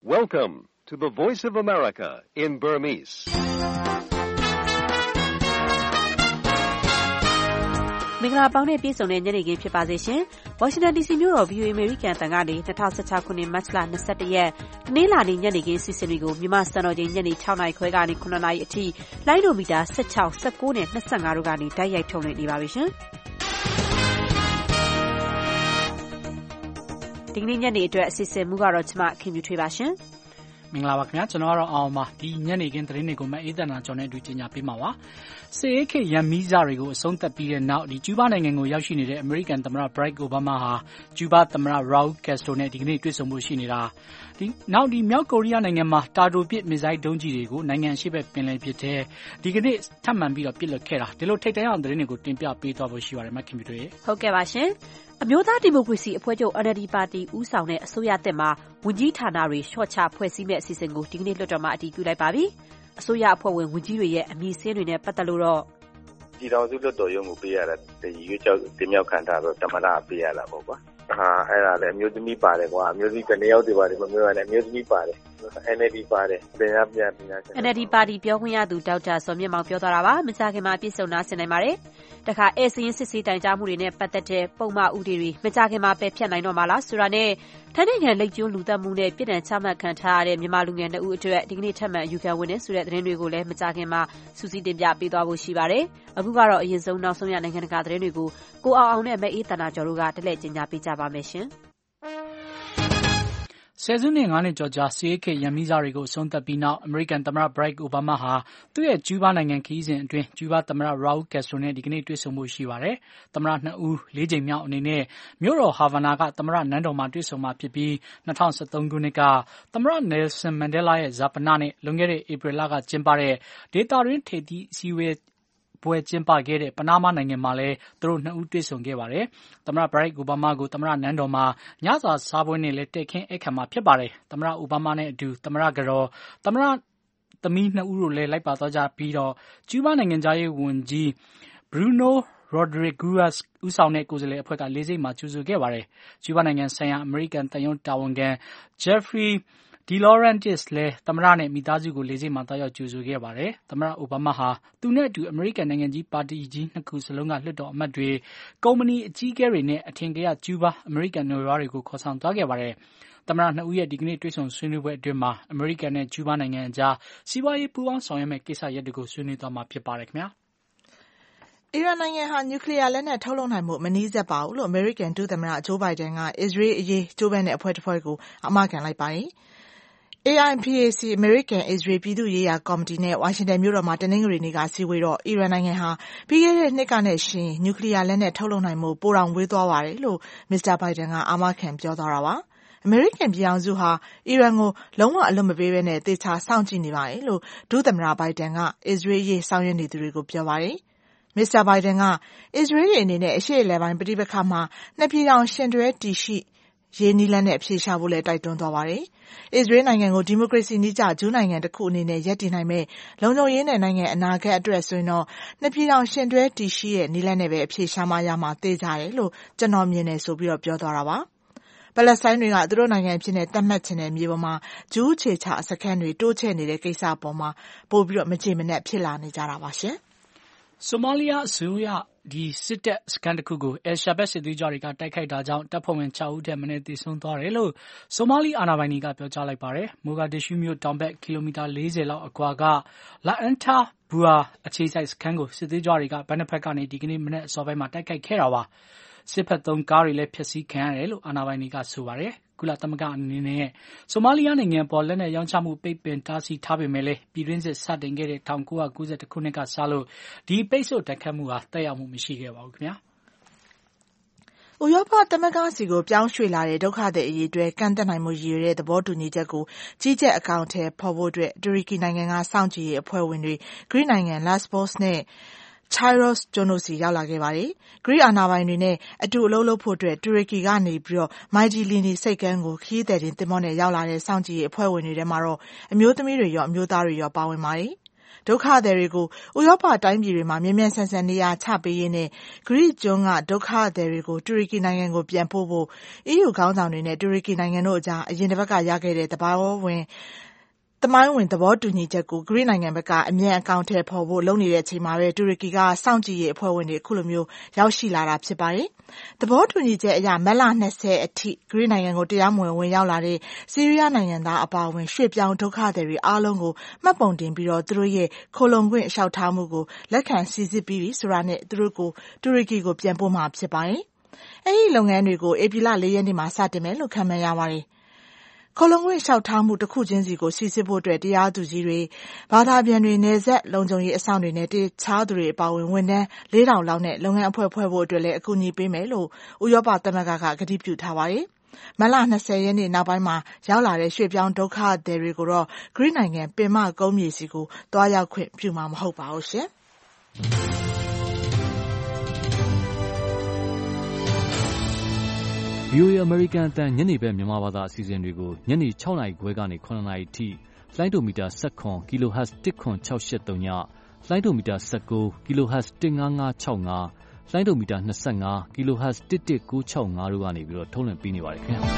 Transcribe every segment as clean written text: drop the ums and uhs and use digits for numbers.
Welcome to the Voice of America in Burmese. မင်္ဂလာပေါင်းနဲ့ပြည့်စုံတဲ့ညနေခင်းဖြစ်ပါစေရှင်။ Washington DC မြို့တော် VOA American တန်ကနေ2016ခုနှစ်မတ်လ21ရက်တနင်္လာနေ့ညနေခင်းစီစဉ်တွေကိုမြန်မာစံတော်ချိန်ညနေ6:00 နာရီခွဲကနေ9:00 နာရီအထိလိုင်းဒိုမီတာ16, 19နဲ့25တို့ကနေတိုက်ရိုက်ထုတ်လွှင့်နေပါပြီရှင်။ဒီနေ့ညနေအတွက်အစီအစဉ်မူကတော့ကျမခင်ဗျူထွေးပါရှင်။မင်္ဂလာပါခင်ဗျာကျွန်တော်ကတော့အောင်ပါဒီညနေခင်းသတင်းတွေကိုမအေးသနာကျော်နဲ့အတူကြီးညာပေးမှာပါစစ်အေးခေတ်ရန်မီးစားတွေကိုအဆုံးသတ်ပြီးတဲ့နောက်ဒီကျူးဘားနိုင်ငံကိုရောက်ရှိနေတဲ့အမေရိကန်သမ္မတ Barack Obama ဟာကျူးဘားသမ္မတ Raul Castro နဲ့ဒီကနေ့တွေ့ဆုံဖို့ရှိနေတာနောက်မြောက်ကိုရီးယားနိုင်ငံမှာတာတိုပစ်မစ်ဇိုင်းဒုံးကျည်တွေကိုနိုင်ငံရှိဘက်ပင်လယ်ဖြစ်တဲ့ဒီကနေ့ထပ်မံပြီးတော့ပစ်လွှတ်ခဲ့တာဒီလိုထိတ်တန့်အောင်သတင်းတွေကိုတင်ပြပေးသွားဖို့ရှိပါတယ်မခင်ဗျတွေဟုတ်ကဲ့ပါရှင်အမျိုးသားဒီမိုကရေစီအဖွဲ့ချုပ် NLD ပါတီဦးဆောင်တဲ့အစိုးရသက်မှာဝန်ကြီးဌာနတွေလျှော့ချဖွဲ့စည်းမဲ့အစီအစဉ်ကိုဒီကနေ့လွှတ်တော်မှာအတည်ပြုလိုက်ပါပြီ။အစိုးရအဖွဲ့ဝင်ဝန်ကြီးတွေရဲ့အမည်စာရင်းတွေနဲ့ပတ်သက်လို့တော့ပြည်ထောင်စုလွှတ်တော်ရုံးကိုပေးရတာရွေးချယ်တင်မြှောက်ခံထားတော့တမနာပေးရတာပေါ့ကွာ။အဲ့ဒါလည်းအမျိုးသမီးပါတယ်ကွာအမျိုးသမီးကနေရောက်တွေပါတယ်မမျိုးရတယ်အမျိုးသမီးပါတယ်NLD ပါတယ်ပြန် NLD ပါတီပြောခွင့်ရသူဒေါက်တာစောမြင့်မောင်ပြောသွားတာပါမကြခင်မှာပြည့်စုံနာဆင်နိုင်ပါတယ်တခါဧည့်စာရင်းစစ်ဆေးတိုင်ကြားမှုတွေနဲ့ပတ်သက်တဲ့ပုံမှန်ဥပဒေတွေမကြခင်မှာပယ်ဖျက်နိုင်တော့မှာလားဆိုတာနဲ့ထိုင်းနိုင်ငံလိပ်ကျွန်းလူသတ်မှုနဲ့ပြည်ထောင်ချမှတ်ခံထားရတဲ့မြန်မာလူငယ်2ဦးအတွက်ဒီကနေ့ထပ်မံအယူခံဝင်နေဆိုတဲ့သတင်းတွေကိုလည်းမကြခင်မှာစူးစီးတင်ပြပေးသွားဖို့ရှိပါတယ်အခုကတော့အရင်ဆုံးနောက်ဆုံးရနိုင်ငံတကာသတင်းတွေကိုကိုအောင်နဲ့မအေးတနာကျော်တို့ကတလှည့်ကျင်ညာပေးကြပါမယ်ရှင်ဆယ်စုနှစ်9နှစ်ကျော်ကြာစစ်အေးခေတ်ရန်မီးစားတွေကိုအဆုံးသတ်ပြီးနောက်အမေရိကန်သမ္မတ Barack Obama ဟာသူ့ရဲ့ကျူးဘားနိုင်ငံခရီးစဉ်အတွင်းကျူးဘားသမ္မတ Raul Castro နဲ့ဒီကနေ့တွေ့ဆုံဖို့ရှိပါတယ်။သမ္မတ2ဦး4ကြိမ်မြောက်အနေနဲ့မြို့တော်ဟာဗာနာကသမ္မတနန်းတော်မှာတွေ့ဆုံမှာဖြစ်ပြီး2013ခုနှစ်ကသမ္မတ Nelson Mandela ရဲ့ဇာပနနဲ့လွန်ခဲ့တဲ့ဧပြီလကကျင်းပတဲ့ဒေသတွင်းထိပ်သီးအစည်းအဝေးပွဲကျင်းပခဲ့တဲ့ပနားမားနိုင်ငံမှာလည်းသူတို့2ဦးတွေ့ဆုံခဲ့ပါတယ်။သမ္မတ Barack Obama ကိုသမ္မတနန်းတော်မှာညစာစားပွဲနဲ့လည်းတက်ခင်းဧည့်ခံမှာဖြစ်ပါတယ်။သမ္မတ Obama နဲ့အတူသမ္မတကတော်သမ္မတသမီး2ဦးတို့လည်းလိုက်ပါသွားကြပြီးတော့ကျူးဘားနိုင်ငံသားရေးဝန်ကြီး Bruno Rodriguez ဦးဆောင်တဲ့ကိုယ်စားလှယ်အဖွဲ့ကလေးစိတ်မှာကြိုဆိုခဲ့ပါတယ်။ကျူးဘားနိုင်ငံဆိုင်ရာအမေရိကန်တန်ယုံတာဝန်ခံ Jeffrey De Laurentiis လည်းသမ္မတနဲ့မိသားစုကိုလေးစိတ်မှာတာရောက်ကြိုဆိုခဲ့ပါတယ်။သမ္မတအိုဘားမားဟာသူနဲ့အတူအမေရိကန်နိုင်ငံကြီးပါတီကြီး2ခုစလုံးကလွှတ်တော်အမတ်တွေကုမ္ပဏီအကြီးအကဲတွေနဲ့အထင်ကရကျူးဘားအမေရိကန်နွယ်ဖွားတွေကိုခေါ်ဆောင်သွားခဲ့ပါတယ်။သမ္မတ2ဦးရဲ့ဒီကနေ့တွေ့ဆုံဆွေးနွေးပွဲအတွင်းမှာအမေရိကန်နဲ့ကျူးဘားနိုင်ငံအကြားစီးပွားရေးပူးပေါင်းဆောင်ရွက်မယ့်ကိစ္စရပ်တွေကိုဆွေးနွေးသွားမှာဖြစ်ပါတယ်ခင်ဗျာ။အီရန်နိုင်ငံဟာနျူကလ িয়ার လက်နက်ထုတ်လုပ်နိုင်မှုမနီးစပ်ပါဘူးလို့အမေရိကန်ဒုသမ္မတဂျိုးဘိုင်ဒန်ကအစ္စရေးအရေးကြိုးပမ်းတဲ့အဖွဲ့တစ်ဖွဲ့ကိုအမခံလိုက်ပါတယ်။ AIPAC အမေရိကန်အစ္စရေးပြည်သူ့ရေးရာကော်မတီနဲ့ဝါရှင်တန်မြို့တော်မှာတနင်္ဂနွေနေ့ကစည်းဝေးတော့အီရန်နိုင်ငံဟာပြီးခဲ့တဲ့နှစ်ကနဲ့ယှဉ်နျူကလ িয়ার လက်နက်ထုတ်လုပ်နိုင်မှုပိုတောင်ဝေးသွားပါတယ်လို့မစ္စတာဘိုင်ဒန်ကအာမခံပြောသွားတာပါ။အမေရိကန်ပြည်ထောင်စုဟာအီရန်ကိုလုံးဝအလွတ်မပေးဘဲနဲ့သေချာစောင့်ကြည့်နေပါတယ်လို့ဒုသမ္မတဘိုင်ဒန်ကအစ္စရေးရေးဆောင်ရွက်နေသူတွေကိုပြောပါတယ်။မစ္စတာဘိုင်ဒန်ကအစ္စရေးအနေနဲ့အရှေ့အလယ်ပိုင်းပဋိပက္ခမှာနှစ်ပြည်ထောင်ရှင်တွဲတည်ရှိရေးနည်းလမ်းနဲ့အဖြေရှာဖို့လည်းတိုက်တွန်းသွားပါတယ်။အစ္စရေးနိုင်ငံကိုဒီမိုကရေစီနည်းကျဂျူးနိုင်ငံတစ်ခုအနေနဲ့ရပ်တည်နိုင်မဲ့လုံခြုံရေးနဲ့နိုင်ငံအနာဂတ်အတွက်ဆိုရင်တော့နှစ်ပြည်ထောင်ရှင်တွဲတည်ရှိတဲ့နည်းလမ်းနဲ့ပဲအဖြေရှာမှရမှာသိကြတယ်လို့ကျွန်တော်မြင်နေဆိုပြီးတော့ပြောသွားတာပါ။ပလက်စတိုင်းတွေကသူတို့နိုင်ငံဖြစ်တဲ့သတ်မှတ်ခြင်းတဲ့မြေပေါ်မှာဂျူးခြေချစခန်းတွေတိုးချဲ့နေတဲ့ကိစ္စပေါ်မှာပို့ပြီးတော့မကြေမနက်ဖြစ်လာနေကြတာပါရှင်။ဆိုမာလီယာအစိုးရစစ်တပ်စခန်းတစ်ခုကိုEl-Shabab စစ်သွေးကြွတွေကတိုက်ခိုက်တာကြောင့်တပ်ဖွဲ့ဝင်6ဦးထက်မနည်းသေဆုံးသွားတယ်လို့ဆိုမာလီအာဏာပိုင်တွေကပြောကြားလိုက်ပါတယ်။မိုဂါဒစ်ရှူးမြို့တောင်ဘက်ကီလိုမီတာ40လောက်အကွာကလာအန်တာဘူအာအခြေစိုက်စခန်းကိုစစ်သွေးကြွတွေကဘက်နှစ်ဖက်ကနေဒီကနေ့မနက်အစောပိုင်းမှာတိုက်ခိုက်ခဲ့တာပါ။စစ်ဖက်သုံးကားတွေလည်းဖျက်ဆီးခံရတယ်လို့အာဏာပိုင်တွေကဆိုပါတယ်။ကုလသမဂ္ဂအနေနဲ့ဆိုမာလီယာနိုင်ငံပေါ်လက်နက်ရောင်းချမှုပိတ်ပင်တားဆီးထားပေမဲ့လည်းပြည်တွင်းစစ်စတင်ခဲ့တဲ့1990ခုနှစ်ကစလို့ဒီပိတ်ဆို့တိုက်ခတ်မှုဟာတက်ရောက်မှုမရှိခဲ့ပါဘူးခင်ဗျာ။ဥရောပသမဂ္ဂစီကိုပြောင်းရွှေ့လာတဲ့ဒုက္ခသည်အရေးအတွက်ကန့်သတ်နိုင်မှုရည်ရွယ်တဲ့သဘောတူညီချက်ကိုကြီးကြပ်အကောင့်ထဲပေါ်ဖို့အတွက်တူရကီနိုင်ငံကစောင့်ကြည့်ရေးအဖွဲ့ဝင်တွေဂရိနိုင်ငံ Lesbos နဲ့Chiros ကျွန်းတို့စီရောက်လာခဲ့ပါတယ်။ဂရိအာဏာပိုင်တွေနဲ့အတူအလုပ်လုပ်ဖို့အတွက်တူရကီကနေပြီးတော့မိုက်ဂျီလီနီစိတ်ကမ်းကိုခရီးသည်တင်သင်္ဘောနဲ့ရောက်လာတဲ့စောင့်ကြည့်ရေးအဖွဲ့ဝင်တွေထဲမှာတော့အမျိုးသမီးတွေရောအမျိုးသားတွေရောပါဝင်ပါတယ်ဒုက္ခသည်တွေကိုဥရောပတိုင်းပြည်တွေမှာမြန်မြန်ဆန်ဆန်နေရာချပေးရေးနဲ့ဂရိကျွန်းကဒုက္ခသည်တွေကိုတူရကီနိုင်ငံကိုပြန်ပို့ဖို့ EU ခေါင်းဆောင်တွေနဲ့တူရကီနိုင်ငံတို့အကြားအရင်တစ်ပတ်ကရခဲ့တဲ့သမိုင်းဝင်သဘောတူညီချက်ကိုဂရိနိုင်ငံဘက်ကအမြန်အကောင်အထည်ဖော်ဖို့လုပ်နေတဲ့အချိန်မှာပဲတူရကီကစောင့်ကြည့်ရေးအဖွဲ့ဝင်တွေအခုလိုမျိုးရောက်ရှိလာတာဖြစ်ပါတယ်။သဘောတူညီချက်အရမတ်လ20အထိဂရိနိုင်ငံကိုတရားမဝင်ဝင်ရောက်လာတဲ့ဆီးရီးယားနိုင်ငံသားအပါအဝင်ရွှေ့ပြောင်းဒုက္ခသည်တွေအားလုံးကိုမှတ်ပုံတင်ပြီးတော့သူတို့ရဲ့ခိုလုံခွင့်လျှောက်ထားမှုကိုလက်ခံစိစစ်ပြီးပြီဆိုတာနဲ့သူတို့ကိုတူရကီကိုပြန်ပို့မှာဖြစ်ပါတယ်။အဲဒီလုပ်ငန်းတွေကိုဧပြီလ4ရက်နေ့မှာစတင်မယ်လို့ခန့်မှန်းရပါတယ်။ခိုလုံခွင့်လျှောက်ထားမှုတစ်ခုချင်းစီကိုစိစစ်ဖို့အတွက်တရားသူကြီးတွေဘာသာပြန်တွေနယ်စပ်လုံခြုံရေးအဆောင်တွေနဲ့တခြားသူတွေအပါအဝင်ဝန်ထမ်း4000လောက်နဲ့လုပ်ငန်းအဖွဲ့ဖွဲ့ဖို့အတွက်လည်းအကူအညီပေးမယ်လို့ဥရောပသမဂ္ဂကကတိပြုထားပါတယ်။မတ်လ20ရက်နေ့နောက်ပိုင်းမှာရောက်လာတဲ့ရွှေ့ပြောင်းဒုက္ခသည်တွေကိုတော့ဂရိနိုင်ငံပင်မကုန်းမြေစီကိုတွားရောက်ခွင့်ပြုမှာမဟုတ်ပါဘူးရှင်။ VOA American အတန်ညနေပဲမြန်မာဘာသာအစီအစဉ်တွေကိုညနေ6နာရီခွဲကနေ9နာရီထိလိုင်းဒိုမီတာ17 kHz 10683ညလိုင်းဒိုမီတာ19 kHz 15565လိုင်းဒိုမီတာ25 kHz 11965တို့ကနေပြီးတော့ထုတ်လွှင့်ပေးနေပါတယ်ခင်ဗျာ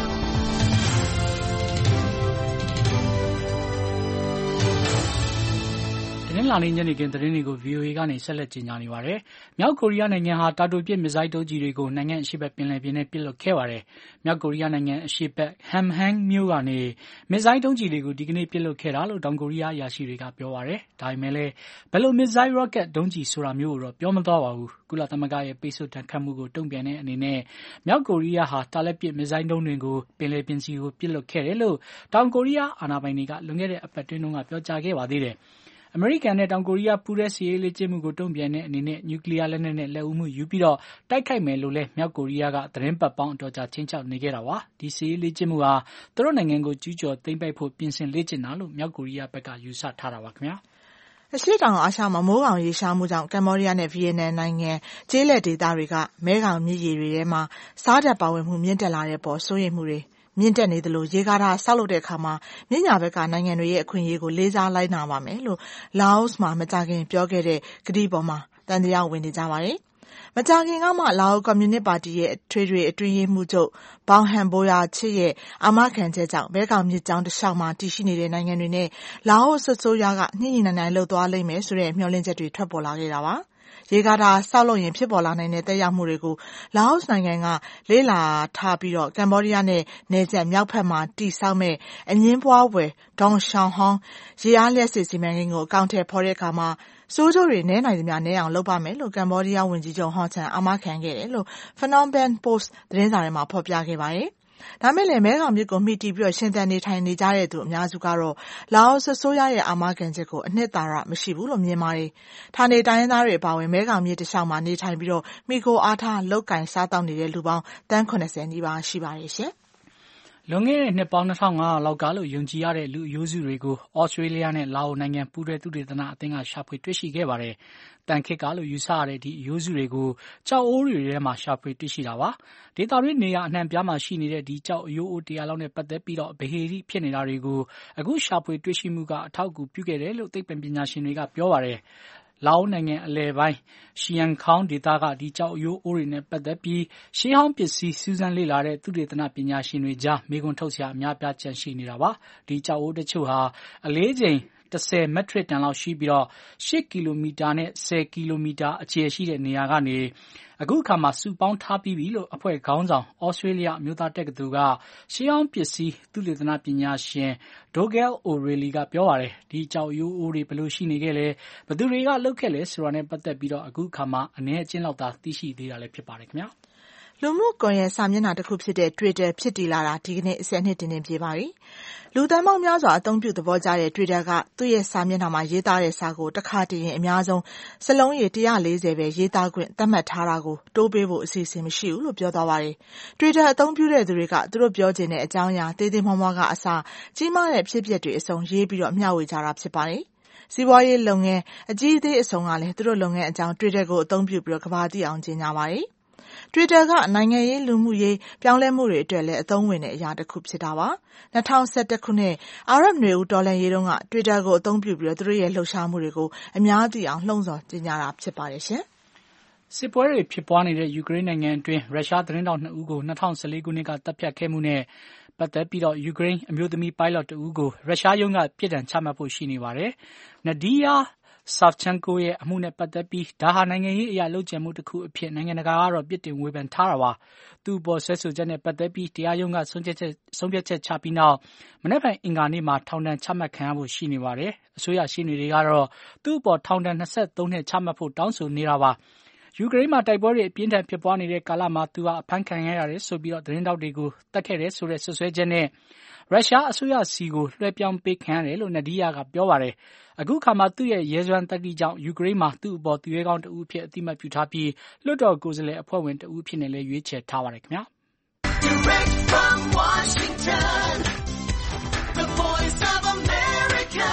တနင်္လာနေ့ညနေခင်းသတင်းတွေကို VOA ကနေဆက်လက်ကြေညာနေပါတယ်။မြောက်ကိုရီးယားနိုင်ငံဟာတာတိုပစ်မစ်ဇိုင်းဒုံးကျည်တွေကိုနိုင်ငံအရှေ့ဘက်ပင်လယ်ပြင်နဲ့ပစ်လွှတ်ခဲ့ပါတယ်။မြောက်ကိုရီးယားနိုင်ငံအရှေ့ဘက် Hamhung မြို့ကနေမစ်ဇိုင်းဒုံးကျည်တွေကိုဒီကနေ့ပစ်လွှတ်ခဲ့တာလို့တောင်ကိုရီးယားအရာရှိတွေကပြောပါတယ်။ဒါပေမဲ့လည်းဘယ်လိုမစ်ဇိုင်းရော့ကက်ဒုံးကျည်ဆိုတာမျိုးကိုတော့ပြောမသွားပါဘူး။ကုလသမဂ္ဂရဲ့ပိတ်ဆို့ဒဏ်ခတ်မှုကိုတုံ့ပြန်တဲ့အနေနဲ့မြောက်ကိုရီးယားဟာတာလက်ပစ်မစ်ဇိုင်းဒုံးတွေကိုပင်လယ်ပြင်စီကိုပစ်လွှတ်ခဲ့တယ်လို့တောင်ကိုရီးယားအာဏာပိုင်တွေကလွန်ခဲ့တဲ့အပတ်တွင်းကပြောကြားခဲ့ပါသေးတယ်။အမေရိကန်နဲ့တောင်ကိုရီးယားပူးတွဲစစ်ရေးလေ့ကျင့်မှုကိုတုံ့ပြန်တဲ့အနေနဲ့နျူကလ িয়ার လက်နက်နဲ့လက်ဦးမှုယူပြီးတော့တိုက်ခိုက်မယ်လို့လည်းမြောက်ကိုရီးယားကသတင်းပတ်ပေါင်းအတော်ကြာချင်းချောက်နေခဲ့တာပါ။ဒီစစ်ရေးလေ့ကျင့်မှုဟာသူတို့နိုင်ငံကိုကျူးကျော်သိမ်းပိုက်ဖို့ပြင်ဆင်လေ့ကျင့်တာလို့မြောက်ကိုရီးယားဘက်ကယူဆထားတာပါခင်ဗျာ။အရှေ့တောင်အာရှမှာမိုးကောင်ရေရှားမှုကြောင့်ကမ္ဘောဒီးယားနဲ့ဗီယက်နမ်နိုင်ငံကျေးလက်ဒေသတွေကမဲခေါင်မြစ်ရေတွေထဲမှာစားဓာတ်ပါဝင်မှုမြင့်တက်လာတဲ့ပေါ်စိုးရိမ်မှုတွေမြင့်တက်နေသလိုရေကားတာဆောက်လုပ်တဲ့အခါမှာမြင့်ညာဘက်ကနိုင်ငံတွေရဲ့အခွင့်အရေးကိုလေးစားလိုက်နာပါမယ်လို့လာအိုမှာမကြာခင်ပြောခဲ့တဲ့ကတိပေါ်မှာတန်တရားဝင်နေကြပါတယ်။မကြာခင်ကမှလာအိုကွန်မြူနစ်ပါတီရဲ့ထွေထွေအတွင်းရေးမှူးချုပ်ဘောင်ဟန်ဘိုယာချစ်ရဲ့အာမခံချက်ကြောင့်မဲခေါင်မြစ်ကြောင်းတစ်လျှောက်မှာတည်ရှိနေတဲ့နိုင်ငံတွေနဲ့လာအိုအစိုးရကညှိနှိုင်းနိုင်လှုပ်သွားလိမ့်မယ်ဆိုတဲ့မျှော်လင့်ချက်တွေထွက်ပေါ်လာခဲ့တာပါ။ရေကာတာဆောက်လုပ်ရင်ဖြစ်ပေါ်လာနိုင်တဲ့သက်ရောက်မှုတွေကိုလာအိုနိုင်ငံကလေ့လာထားပြီးတော့ကမ္ဘောဒီးယားနဲ့နယ်စပ်မြောက်ဘက်မှာတည်ဆောက်မဲ့အငင်းပွားဝယ်ဒေါန်ရှောင်းဟောင်းရေအားလျှပ်စစ်စီမံကိန်းကိုအကောင့်ထဲဖော်တဲ့အခါမှာစိုးကျိုးတွေနဲနိုင်သမျှနဲအောင်လုပ်ပါမယ်လို့ကမ္ဘောဒီးယားဝန်ကြီးချုပ်ဟွန်ဆန်အာမခံခဲ့တယ်လို့ Phnom Penh Post သတင်းစာထဲမှာဖော်ပြခဲ့ပါတယ်။ဒါမဲ့လည်းမဲခေါင်မြစ်ကိုမိတီပြီးတော့ရှင်သန်နေထိုင်နေကြတဲ့သူအများစုကတော့လာအိုအစိုးရရဲ့အာမခံချက်ကိုအနှစ်သာရမရှိဘူးလို့မြင်ပါတယ်။ဌာနေတိုင်းရင်းသားတွေအပါအဝင်မဲခေါင်မြစ်တစ်လျှောက်မှာနေထိုင်ပြီးတော့မိကိုအားထားလောက်ကင်စားတောက်နေတဲ့လူပေါင်းတန်း80နီးပါးရှိပါတယ်ရှင်။လွန်ခဲ့တဲ့နှစ်ပေါင်း2500လောက်ကလို့ယုံကြည်ရတဲ့လူအယိုးစုတွေကိုဩစတြေးလျနဲ့လာအိုနိုင်ငံပူးတွဲသုတေသနအသင်းကရှာဖွေတွေ့ရှိခဲ့ပါတယ်။တန်ခေတ်ကလို့ယူဆရတဲ့ဒီအယိုးစုတွေကိုကြောက်အိုးတွေထဲမှာရှာဖွေတွေ့ရှိတာပါ။ဒေသတွင်းနေရာအနှံ့ပြားမှာရှိနေတဲ့ဒီကြောက်အယိုးအိုး100လောက်နဲ့ပတ်သက်ပြီးတော့ဗဟေတိဖြစ်နေတာတွေကိုအခုရှာဖွေတွေ့ရှိမှုကအထောက်အကူပြုခဲ့တယ်လို့သိပ္ပံပညာရှင်တွေကပြောပါတယ်။လာအိုနိုင်ငံအလယ်ပိုင်းရှီယန်ခေါင်းဒေသကဒီကြောက်အယိုးအိုးတွေနဲ့ပတ်သက်ပြီးရှေးဟောင်းပစ္စည်းစူးစမ်းလေ့လာတဲ့သုတေသနပညာရှင်တွေကြားမေးခွန်းထုတ်စရာအများပြားကျန်ရှိနေတာပါ။ဒီကြောက်အိုးတချို့ဟာအလေးချိန်10မက်ထရစ်တန်လောက်ရှိပြီးတော့8ကီလိုမီတာနဲ့10ကီလိုမီတာအကျယ်ရှိတဲ့နေရာကနေအခုအခါမှာစုပေါင်းထားပြီးပြီလို့အဖွဲ့ခေါင်းဆောင်ဩစတြေးလျမြို့သားတက္ကသိုလ်ကရှေးဟောင်းပစ္စည်းသုတေသနပညာရှင်ဒိုဂဲလ်အိုရေလီကပြောပါတယ်ဒီကြောက်ရိုးအိုးတွေဘယ်လိုရှိနေခဲ့လဲဘယ်သူတွေကလုပ်ခဲ့လဲဆိုတာနဲ့ပတ်သက်ပြီးတော့အခုအခါမှာအနည်းအကျဉ်းလောက်သာသိရှိသေးတာလည်းဖြစ်ပါတယ်ခင်ဗျာလူမှုကွန်ရက်စာမျက်နှာတစ်ခုဖြစ်တဲ့ Twitter ဖြစ်တည်လာတာဒီကနေ့10နှစ်တင်ပြပါပြီ။လူသန်းပေါင်းများစွာအသုံးပြုသဘောကျတဲ့ Twitter ကသူ့ရဲ့စာမျက်နှာမှာရေးသားတဲ့စာကိုတစ်ခါတည်းရင်အများဆုံးစလုံးရေ140ပဲရေးသားခွင့်သတ်မှတ်ထားတာကိုတိုးပေးဖို့အစီအစဉ်မရှိဘူးလို့ပြောသွားပါတယ်။ Twitter အသုံးပြုတဲ့သူတွေကသူတို့ပြောချင်တဲ့အကြောင်းအရာသေးသေးမွှားမွှားကအစကြီးမားတဲ့ဖြစ်ပျက်တွေအစုံရေးပြီးတော့မျှဝေကြတာဖြစ်ပါတယ်။စီးပွားရေးလုပ်ငန်းအကြီးအသေးအစုံကလည်းသူတို့လုပ်ငန်းအကြောင်း Twitter ကိုအသုံးပြုပြီးတော့ကမ္ဘာသိအောင်ကြေညာပါတယ်။ Twitter ကနိုင်ငံရေးလူမှုရေးပြောင်းလဲမှုတွေအတွက်လည်းအသုံးဝင်တဲ့အရာတစ်ခုဖြစ်တာပါ။2011ခုနှစ်အာရပ်နွေဦးတော်လှန်ရေးတုန်းက Twitter ကိုအသုံးပြုပြီးသူတို့ရဲ့လှုပ်ရှားမှုတွေကိုအများသိအောင်လှုံ့ဆော်ကြေညာတာဖြစ်ပါတယ်ရှင်။စစ်ပွဲတွေဖြစ်ပွားနေတဲ့ယူကရိန်းနိုင်ငံအတွင်းရုရှားသတင်းတောက်2ဦးကို2014ခုနှစ်ကတပ်ဖြတ်ခဲ့မှုနဲ့ပတ်သက်ပြီးယူကရိန်းအမျိုးသမီးပိုင်လော့တဦးကိုရုရှားရုံးကပြစ်ဒဏ်ချမှတ်ဖို့ရှိနေပါတယ်။ Nadia Savchenko ရဲ့အမှုနဲ့ပတ်သက်ပြီးဒါဟာနိုင်ငံရေးအရာလုပ်ကြံမှုတစ်ခုအဖြစ်နိုင်ငံတကာကတော့ပြစ်တင်ဝေဖန်ထားတာပါ။သူ့အပေါ်ဆွဲဆိုချက်နဲ့ပတ်သက်ပြီးတရားရုံးကဆုံးဖြတ်ချက်ချပြီးနောက်မနက်ဖြန်အင်္ဂါနေ့မှာထောင်ဒဏ်ချမှတ်ခံရဖို့ရှိနေပါတယ်။အစိုးရရှေ့နေတွေကတော့သူ့အပေါ်ထောင်ဒဏ်23နှစ်ချမှတ်ဖို့တောင်းဆိုနေတာပါ။ယူကရိန်းမှာတိုက်ပွဲတွေအပြင်းထန်ဖြစ်ပွားနေတဲ့ကာလမှာသူဟာအဖမ်းခံရတယ်ဆိုပြီးသတင်းတောက်တွေကိုတတ်ခဲ့တယ်ဆိုတဲ့ဆွဆွဲချက်နဲ့ရုရှားအစိုးရစီကိုလွှဲပြောင်းပေးခံရတယ်လို့Nadiaကပြောပါတယ်။အခုခါမှာသူ့ရဲ့ရဲစွမ်းသတ္တိကြောင့်ယူကရိန်းမှာသူ့အပေါ်သူရဲကောင်းတဦးအဖြစ်အသိအမှတ်ပြုထားပြီးလွှတ်တော်ကိုယ်စားလှယ်အဖွဲ့ဝင်တဦးအဖြစ်နဲ့လည်းရွေးချယ်ထားပါတယ်ခင်ဗျာ။ Direct from Washington, the voice of America,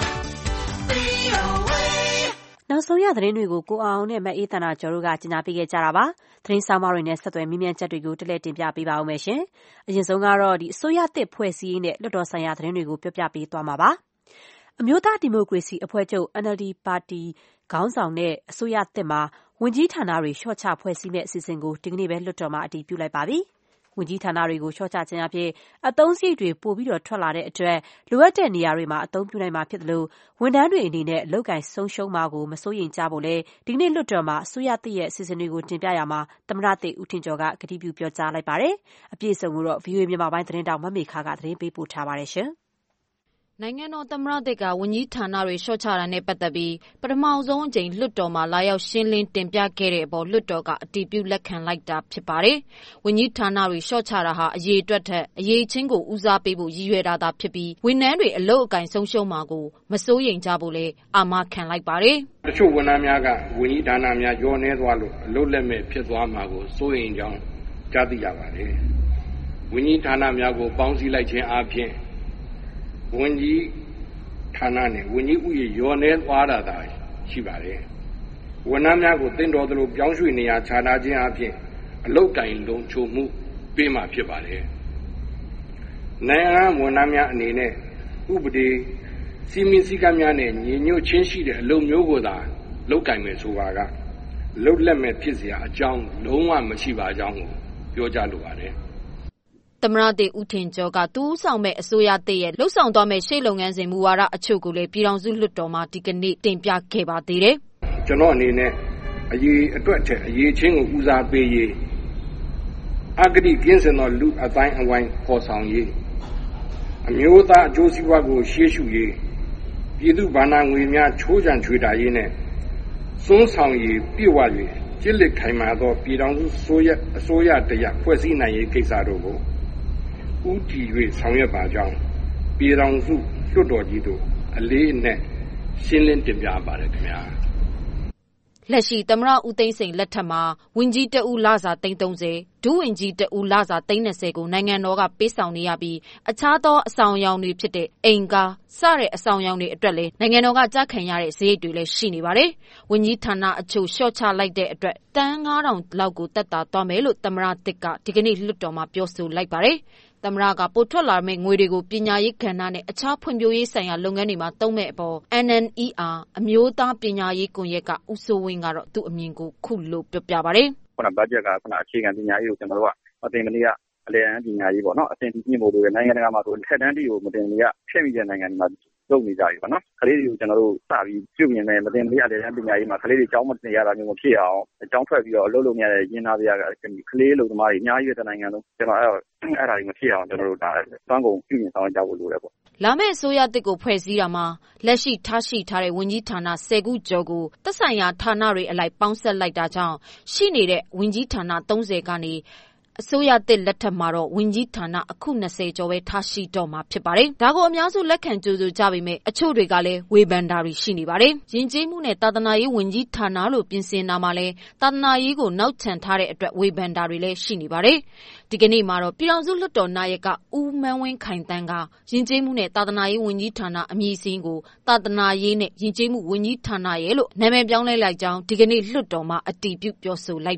VOA. နောက်ဆုံးရသတင်းတွေကိုကိုအောင်နဲ့မအေးသန္တာကျော်တို့ကကြီးညာပေးခဲ့ကြတာပါ။သတင်းဆောင်မတွေနဲ့ဆက်သွယ်မြင်းမြန်းချက်တွေကိုတက်လက်တင်ပြပေးပါဦးမယ်ရှင်။အရင်ဆုံးကတော့အစိုးရသစ်ဖွဲ့စည်းရေးနဲ့လွှတ်တော်ဆိုင်ရာသတင်းတွေကိုပြောပြပေးသွားမှာပါ။အမျိုးသားဒီမိုကရေစီအဖွဲ့ချုပ် NLD ပါတီခေါင်းဆောင်နဲ့အစိုးရသစ်မှာဝန်ကြီးဌာနတွေလျှော့ချဖွဲ့စည်းမယ့်အစီအစဉ်ကိုဒီကနေ့ပဲလွှတ်တော်မှာအတည်ပြုလိုက်ပါပြီ။ဝန်ကြီးဌာနတွေကိုလျှော့ချခြင်းအပြင်အသုံးစရိတ်တွေပိုပြီးထွက်လာတဲ့အတွက်လိုအပ်တဲ့နေရာတွေမှာအသုံးပြုနိုင်မှာဖြစ်တယ်လို့ဝန်ထမ်းတွေအနေနဲ့အလုပ်ကိုင်ဆုံးရှုံးမှာကိုမစိုးရိမ်ကြဖို့လဲဒီကနေ့လွှတ်တော်မှာအစိုးရသစ်ရဲ့အစီအစဉ်တွေကိုတင်ပြရမှာသမ္မတသစ်ဦးထင်ကျော်ကကတိပြုပြောကြားလိုက်ပါတယ်။အပြည့်အစုံကိုတော့ VOA မြန်မာပိုင်းသတင်းတောက်မမေခကသတင်းပေးပို့ထားပါတယ်ရှင်။နိုင်ငံတော်သမ္မတသစ်ကဝန်ကြီးဌာနတွေလျှော့ချတာနဲ့ပတ်သက်ပြီးပထမဆုံးအကြိမ်လွှတ်တော်မှာလာရောက်ရှင်းလင်းတင်ပြခဲ့တဲ့အပေါ်လွှတ်တော်ကအတည်ပြုလက်ခံလိုက်တာဖြစ်ပါတယ်။ဝန်ကြီးဌာနတွေလျှော့ချတာဟာအရေးအတွက်ထက်အရေးချင်းကိုဦးစားပေးဖို့ရည်ရွယ်တာသာဖြစ်ပြီးဝန်ထမ်းတွေအလုပ်အကင်ဆုံးရှုံးမှာကိုမစိုးရိမ်ကြဖို့လည်းအာမခံလိုက်ပါတယ်။တချို့ဝန်ထမ်းများကဝန်ကြီးဌာနများညှော်နှဲသွားလို့အလုပ်လက်မဲ့ဖြစ်သွားမှာကိုစိုးရိမ်ကြောင်းကြားသိရပါတယ်။ဝန်ကြီးဌာနများကိုပေါင်းစည်းလိုက်ခြင်းအပြင်ဝန်ကြီးဌာနနဲ့ဝန်ကြီးဥယျာဉ်ရောနေသွားတာသာရှိပါတယ်။ဝန်ထမ်းများကိုတင်တော်သလိုပြောင်းရွှေ့နေရာခြားနာခြင်းအပြင်အလုတ်ကင်လုံခြုံမှုပေးမှာဖြစ်ပါတယ်။နိုင်ငံဝန်ထမ်းများအနေနဲ့ဥပဒေစီမင်းစည်းကမ်းများနဲ့ညီညွတ်ချင်းရှိတဲ့အလုပ်မျိုးကိုသာလုပ်ကင်မယ်ဆိုပါကလုတ်လက်မဲ့ဖြစ်เสียအကြောင်းလုံးဝမရှိပါကြောင်းကိုပြောကြားလိုပါတယ်။သမ္မတသစ်ဦးထင်ကျော်ကသူဦးဆောင်မဲ့အစိုးရသစ်ရဲ့လှုပ်ဆောင်သွားမဲ့ရှေ့လုပ်ငန်းစဉ်မူဝါဒအချို့ကိုလည်းပြည်ထောင်စုလွှတ်တော်မှာဒီကနေ့တင်ပြခဲ့ပါသေးတယ်။ကျွန်တော်အနေနဲ့အရေးအတွက်ထက်အရေးချင်းကိုဦးစားပေးရေးအဂတိကင်းစင်သောလူအတိုင်းအဝိုင်းပေါ်ဆောင်ရေးအမျိုးသားအကျိုးစီးပွားကိုရှေ့ရှုရေးပြည်သူ့ဗဏ္ဍာငွေများချိုးချံချွေတာရေးနဲ့စွန်းဆောင်ရေးပြည့်ဝ၍ကျစ်လက်ခိုင်မာသောပြည်ထောင်စုအစိုးရတရားဖွဲ့စည်းနိုင်ရေးကိစ္စတို့ကိုဦးတည်၍ဆောင်ရွက်ပါကြောင်းပြည်ထောင်စုလွှတ်တော်ကြီးတို့အလေးအနက်ရှင်းလင်းတင်ပြပါတယ်ခင်ဗျာလက်ရှိသမ္မတဦးသိန်းစိန်လက်ထက်မှာဝန်ကြီးတဦးလစာ30ဒုဝန်ကြီးတဦးလစာ30ကိုနိုင်ငံတော်ကပေးဆောင်နေရပြီးအခြားသောအဆောင်အယောင်တွေဖြစ်တဲ့အိမ်ကားစတဲ့အဆောင်အယောင်တွေအတွက်လည်းနိုင်ငံတော်ကကြားခံရတဲ့စရိတ်တွေလည်းရှိနေပါတယ်။ဝန်ကြီးဌာနအချို့လျှော့ချလိုက်တဲ့အတွက်တန်း9000လောက်ကိုတက်တာသွားမယ်လို့သမ္မတတစ်ကဒီကနေ့လွှတ်တော်မှာပြောဆိုလိုက်ပါတယ်။သမ္မတကပိုထွက်လာမယ့်ငွေတွေကိုပညာရေးကဏ္ဍနဲ့အခြားဖွံ့ဖြိုးရေးဆိုင်ရာလုပ်ငန်းတွေမှာသုံးမဲ့အပေါ် NNER အမျိုးသားပညာရေးကွန်ရက်ကဦးစိုးဝင်းကတော့သူ့အမြင်ကိုခုလိုပြောပြပါတယ်။ခုနဘတ်ဂျက်ကခုနအခြေခံပညာရေးကိုကျွန်တော်တို့ကမတင်မလေးကအလယ်တန်းပညာရေးပေါ့နော်အသင်ပြည့်ဖို့လိုတယ်နိုင်ငံတကာမှာဆိုထက်တန်းတီကိုမတင်မလေးကဖျက်မိတဲ့နိုင်ငံတွေမှာလုပ်နေကြပြီပေါ့နော်ကလေးတွေကိုကျွန်တော်တို့စပြီးပြုပြင်မယ်မတင်မလေးအလယ်တန်းပညာရေးမှာကလေးတွေကျောင်းမတင်ရတာမျိုးမဖြစ်အောင်ကျောင်းထွက်ပြီးတော့အလုပ်လုပ်နေရတဲ့ရင်းသားတွေကကလေးလူသမားတွေအများကြီးတဲ့နိုင်ငံလုံးကျွန်တော်အဲ့ဒါတွေမဖြစ်အောင်ကျွန်တော်တို့ဒါသွမ်းကုန်ပြုပြင်ဆောင်ကြဖို့လိုတယ်ပေါ့လာမယ့်အစိုးရတစ်ကိုဖွဲ့စည်းတာမှာလက်ရှိထားရှိထားတဲ့ဝန်ကြီးဌာန10ခုကျော်ကိုသက်ဆိုင်ရာဌာနတွေအလိုက်ပေါင်းဆက်လိုက်တာကြောင့်ရှိနေတဲ့ဝန်ကြီးဌာန30ကနေအစိုးရသစ်လက်ထက်မှာတော့ဝန်ကြီးဌာနအခု20ကျော်ပဲထားရှိတော့မှာဖြစ်ပါတယ်။ဒါကိုအများစုလက်ခံကြိုဆိုကြပေမဲ့အချို့တွေကလည်းဝေဖန်တာတွေရှိနေပါတယ်။ယဉ်ကျေးမှုနဲ့သာသနာရေးဝန်ကြီးဌာနလို့ပြင်ဆင်တာမှာလည်းသာသနာရေးကိုနောက်ချန်ထားတဲ့အတွက်ဝေဖန်တာတွေလည်းရှိနေပါတယ်။ဒီကနေ့မှာတော့ပြည်ထောင်စုလွှတ်တော်နာယကဦးမန်းဝင်းခိုင်တန်းကယဉ်ကျေးမှုနဲ့သာသနာရေးဝန်ကြီးဌာနအမည်စင်းကိုသာသနာရေးနဲ့ယဉ်ကျေးမှုဝန်ကြီးဌာနရဲ့လို့နာမည်ပြောင်းလဲလိုက်ကြောင်းဒီကနေ့လွှတ်တော်မှာအတည်ပြုပြောဆိုလိုက်ပါတယ်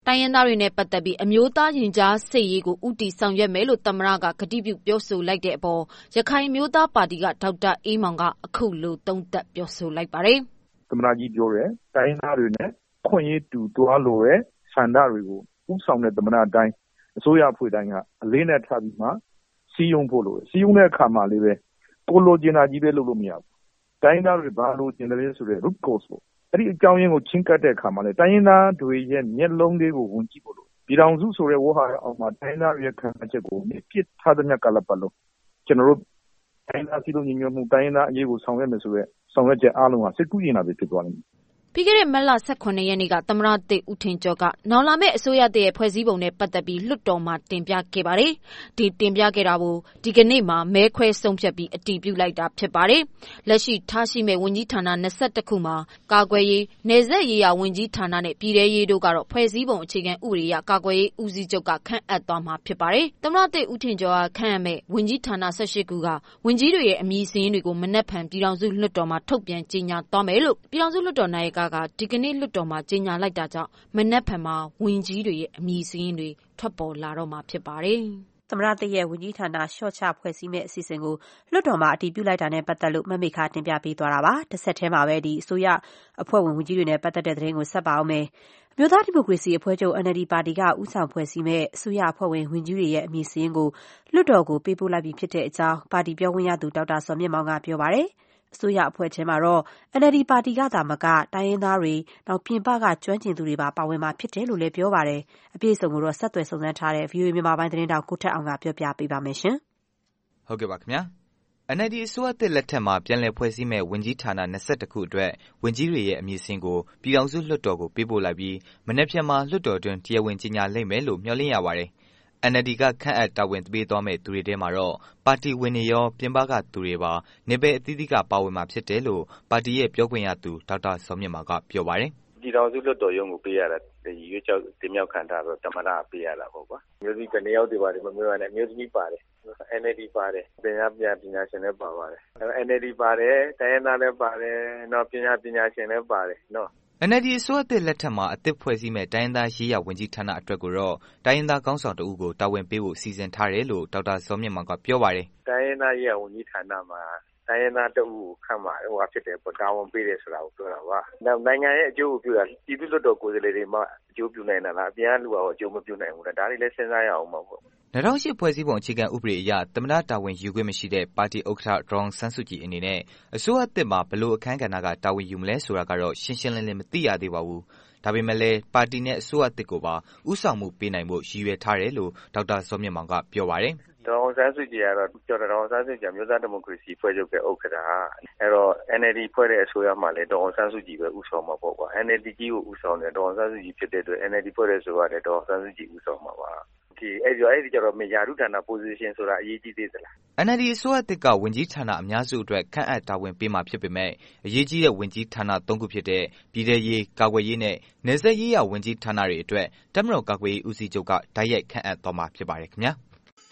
တိုင်းရင်းသားတွေနဲ့ပတ်သက်ပြီးအမျိုးသားရင်ကြားစစ်ရေးကိုဦးတည်ဆောင်ရွက်မယ်လို့သမ္မတကကတိပြုပြောဆိုလိုက်တဲ့အပေါ်ရခိုင်မျိုးသားပါတီကဒေါက်တာအေးမောင်ကအခုလိုသုံးသပ်ပြောဆိုလိုက်ပါတယ်။သမ္မတကြီးပြောတယ်တိုင်းရင်းသားတွေနဲ့ခွင့်ရေးတူသွားလို့ရဆန္ဒတွေကိုဥဆောင်တဲ့သမ္မတအတိုင်းအစိုးရအဖွဲ့တိုင်းကအလေးနဲ့ထားပြီးမှစီယုံဖို့လို့စီယုံတဲ့အခါမှာလေးပဲကိုလိုချင်တာကြီးပဲလုပ်လို့မရဘူး။တိုင်းရင်းသားတွေဘာလို့ကျင်တယ်ဆိုတဲ့ root cause ပေါ့အဲ့ဒီအကြောင်းရင်းကိုချင်းကပ်တဲ့အခါမှာလေတိုင်းရင်းသားတွေရဲ့မျက်လုံးလေးကိုဝင်ကြည့်ဖို့လို့ပြည်ထောင်စုဆိုတဲ့ဝါဟာရအောင်မှာတိုင်းရင်းသားတွေရဲ့ခံစားချက်ကိုပြစ်ထားတဲ့မြတ်ကလပ်ပတ်လို့ကျွန်တော်တို့တိုင်းရင်းသားစီလုံးညီညွတ်မှုတိုင်းရင်းသားအရေးကိုဆောင်ရွက်မယ်ဆိုတဲ့ဆောင်ရွက်ချက်အားလုံးဟာစိတ်ကူးရင်တာပဲဖြစ်သွားလိမ့်မယ်ပြီးခဲ့တဲ့မတ်လ18ရက်နေ့ကသမ္မတသစ်ဦးထင်ကျော်ကနောက်လာမယ့်အစိုးရသစ်ရဲ့ဖွဲ့စည်းပုံနဲ့ပတ်သက်ပြီးလွှတ်တော်မှာတင်ပြခဲ့ပါတယ်။ဒီတင်ပြခဲ့တာကိုဒီကနေ့မှာမဲခွဲဆုံးဖြတ်ပြီးအတည်ပြုလိုက်တာဖြစ်ပါတယ်။လက်ရှိထားရှိမဲ့ဝန်ကြီးဌာန21ခုမှာကာကွယ်ရေး၊နယ်စပ်ရေးရာဝန်ကြီးဌာနနဲ့ပြည်ထရေးတို့ကတော့ဖွဲ့စည်းပုံအခြေခံဥပဒေအရကာကွယ်ရေးဦးစီးချုပ်ကခန့်အပ်သွားမှာဖြစ်ပါတယ်။သမ္မတသစ်ဦးထင်ကျော်ကခန့်အပ်မဲ့ဝန်ကြီးဌာန18ခုကဝန်ကြီးတွေရဲ့အမည်စာရင်းတွေကိုမနက်ဖြန်ပြည်ထောင်စုလွှတ်တော်မှာထုတ်ပြန်ကြေညာသွားမယ်လို့ပြည်ထောင်စုလွှတ်တော်နိုင်ကဒီကနေ့လွှတ်တော်မှာကြေညာလိုက်တာကြောင့်မနက်ဖြန်မှာဝန်ကြီးတွေရဲ့အမည်စာရင်းတွေထွက်ပေါ်လာတော့မှာဖြစ်ပါတယ်။သမ္မတသစ်ရဲ့ဝန်ကြီးဌာနရှော့ချဖွဲ့စည်းမဲ့အစီအစဉ်ကိုလွှတ်တော်မှာအတည်ပြုလိုက်တာနဲ့ပတ်သက်လို့မမေခတင်ပြပေးသွားတာပါ။တစ်ဆက်တည်းမှာပဲဒီအစိုးရအဖွဲ့ဝင်ဝန်ကြီးတွေနဲ့ပတ်သက်တဲ့သတင်းကိုဆက်ပါအောင်မယ်။မြို့သားဒီမိုကရေစီအဖွဲ့ချုပ် NLD ပါတီကဦးဆောင်ဖွဲ့စည်းမဲ့အစိုးရအဖွဲ့ဝင်ဝန်ကြီးတွေရဲ့အမည်စာရင်းကိုလွှတ်တော်ကိုပေးပို့လိုက်ပြီဖြစ်တဲ့အကြောင်းပါတီပြောခွင့်ရသူဒေါက်တာစောမြင့်မောင်ကပြောပါတယ်။အစိုးရအဖွဲ့ထဲမှာတော့ NLD ပါတီကသာမကတိုင်းရင်းသားတွေနောက်ပြင်ပကကျွမ်းကျင်သူတွေပါဝင်မှာဖြစ်တယ်လို့လည်းပြောပါတယ်။အပြည့်အစုံကိုတော့ဆက်သွယ်စုံစမ်းထားတဲ့ VOA မြန်မာပိုင်းသတင်းတောက်ကိုထက်အောင်ကပြောပြပေးပါမယ်ရှင်။ဟုတ်ကဲ့ပါခင်ဗျာ။ NLD အစိုးရသစ်လက်ထက်မှာပြန်လည်ဖွဲ့စည်းမဲ့ဝန်ကြီးဌာန21ခုအတွက်ဝန်ကြီးတွေရဲ့အမည်စာရင်းကိုပြည်ထောင်စုလွှတ်တော်ကိုပေးပို့လိုက်ပြီးမနေ့ဖြန်မှာလွှတ်တော်တွင်တရားဝင်ကြေညာလိမ့်မယ်လို့မျှော်လင့်ရပါတယ်။ NLD ကခန့်အပ်တာဝန်ပေးသွားမဲ့သူတွေထဲမှာတော့ပါတီဝင်တွေရောပြင်ပကသူတွေပါနေပယ်အသီးသီးကပါဝင်မှာဖြစ်တယ်လို့ပါတီရဲ့ပြောခွင့်ရသူဒေါက်တာစောမြင့်မောင်ကပြောပါတယ်။ပြည်ထောင်စုလွှတ်တော်ရုံးကိုပေးရတာရွေးချယ်တင်မြှောက်ခံထားတော့သမ္မတပေးရတာပေါ့ကွာ။မျိုးသမီးတယောက်တည်းပါတယ်မမျိုးရနဲ့မျိုးသမီးပါတယ်။ NLD ပါတယ်ပညာရှင်လည်းပါပါတယ်။ NLD ပါတယ်တိုင်းရင်းသားလည်းပါတယ်နောက်ပညာရှင်လည်းပါတယ်နော် NLD အစိုးရသစ်လက်ထက်မှာအသစ်ဖွဲ့စည်းမဲ့တိုင်းရင်းသားရေးရာဝန်ကြီးဌာနအတွက်ကိုတော့တိုင်းရင်းသားခေါင်းဆောင်တဦးကိုတာဝန်ပေးဖို့စီစဉ်ထားတယ်လို့ဒေါက်တာစောမြင့်မောင်ကပြောပါတယ်။တိုင်းရင်းသားရေးရာဝန်ကြီးဌာနမှာတိုင်းရင်းသားတဦးကိုခန့်မှာဖြစ်တယ်တာဝန်ပေးတယ်ဆိုတာကိုပြောတာပါ။နောက်နိုင်ငံရဲ့အကျိုးကိုပြုတာပြည်သူ့လွှတ်တော်ကိုယ်စားလှယ်တွေမှအကျိုးပြုနိုင်တာလားအပြင်ကလူကအကျိုးမပြုနိုင်ဘူးလားဒါတွေလည်းစဉ်းစားရအောင်ပါပေါ့ 2008ဖွဲ့စည်းပုံအခြေခံဥပဒေအရသမ္မတတာဝန်ယူခွင့်မရှိတဲ့ပါတီဥက္ကဋ္ဌဒေါ်အောင်ဆန်းစုကြည်အနေနဲ့အစိုးရသစ်မှာဘယ်လိုအခန်းကဏ္ဍကတာဝန်ယူမလဲဆိုတာကတော့ရှင်းရှင်းလင်းလင်းမသိရသေးပါဘူး။ဒါပေမဲ့လည်းပါတီနဲ့အစိုးရသစ်ကိုပါဥဆောင်မှုပေးနိုင်ဖို့ရည်ရွယ်ထားတယ်လို့ဒေါက်တာစောမြင့်မောင်ကပြောပါတယ်။ဒေါ်အောင်ဆန်းစုကြည်ကတော့ဒေါ်အောင်ဆန်းစုကြည်မျိုးသားဒီမိုကရေစီဖွဲ့ချုပ်ရဲ့ဥက္ကဋ္ဌအဲ့တော့ NLD ဖွဲ့တဲ့အစိုးရမှာလည်းဒေါ်အောင်ဆန်းစုကြည်ပဲဥဆောင်မှာပေါ့ကွာ NLD ကြီးကိုဥဆောင်တယ်ဒေါ်အောင်ဆန်းစုကြည်ဖြစ်တဲ့အတွက် NLD ဖွဲ့တဲ့အစိုးရလည်းဒေါ်အောင်ဆန်းစုကြည်ဥဆောင်မှာပါအဲ့ဒီကျတော့ရာထူးဌာန position ဆိုတာအရေးကြီးသေးသလား NLD အစိုးရသစ်ကဝန်ကြီးဌာနအများစုအတွက်ခန့်အပ်တာဝန်ပေးမှာဖြစ်ပေမဲ့အရေးကြီးတဲ့ဝန်ကြီးဌာန3ခုဖြစ်တဲ့ပြည်ထရေးကာကွယ်ရေးနဲ့နယ်စပ်ရေးရာဝန်ကြီးဌာနတွေအတွက်တပ်မတော်ကာကွယ်ရေးဦးစီးချုပ်ကတိုက်ရိုက်ခန့်အပ်သွားမှာဖြစ်ပါတယ်ခင်ဗျာ